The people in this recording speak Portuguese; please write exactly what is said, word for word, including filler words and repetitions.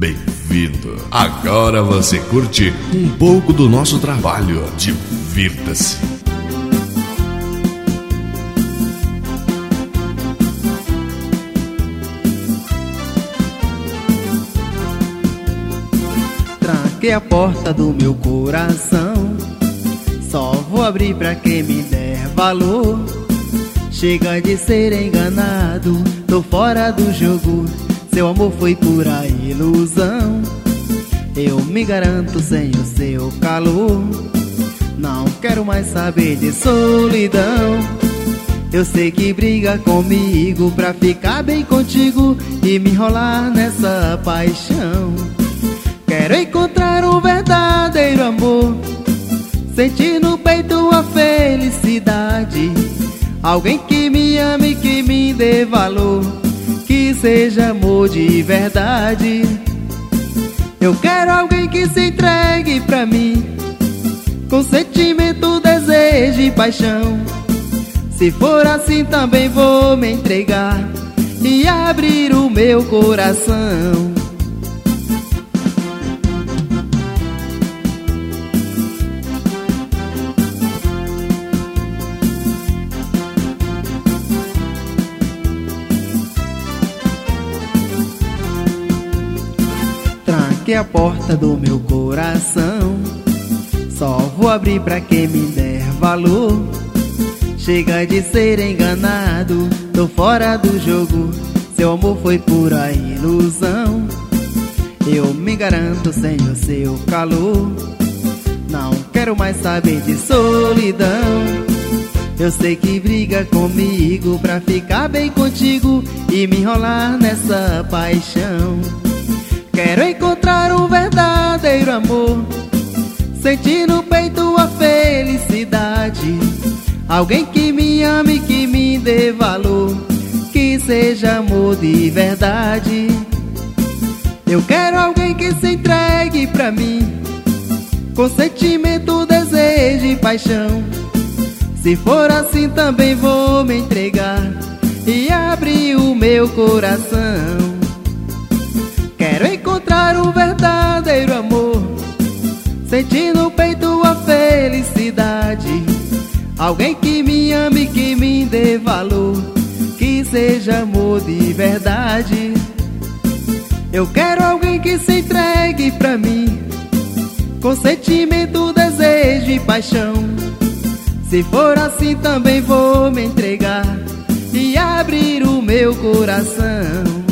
bem-vindo. Agora você curte um pouco do nosso trabalho. Divirta-se. Tranquei a porta do meu coração, só vou abrir pra quem me der valor. Chega de ser enganado, tô fora do jogo. Seu amor foi pura ilusão. Eu me garanto sem o seu calor. Não quero mais saber de solidão. Eu sei que briga comigo pra ficar bem contigo e me enrolar nessa paixão. Quero encontrar um verdadeiro amor, sentir no peito a felicidade. Alguém que me ame, que me dê valor, que seja amor de verdade. Eu quero alguém que se entregue pra mim, com sentimento, desejo e paixão. Se for assim também vou me entregar e abrir o meu coração. Tranquei a porta do meu coração, só vou abrir pra quem me der valor. Chega de ser enganado, tô fora do jogo. Seu amor foi pura ilusão. Eu me garanto sem o seu calor. Não quero mais saber de solidão. Eu sei que briga comigo pra ficar bem contigo e me enrolar nessa paixão. Quero encontrar um verdadeiro amor, sentir no peito a felicidade. Alguém que me ame, que me dê valor, que seja amor de verdade. Eu quero alguém que se entregue pra mim, com sentimento, desejo e paixão. Se for assim também vou me entregar e abrir o meu coração. Quero encontrar um verdadeiro amor, sentir no peito a felicidade. Alguém que me ame, que me dê valor, que seja amor de verdade. Eu quero alguém que se entregue pra mim, com sentimento, desejo e paixão. Se for assim também vou me entregar e abrir o meu coração.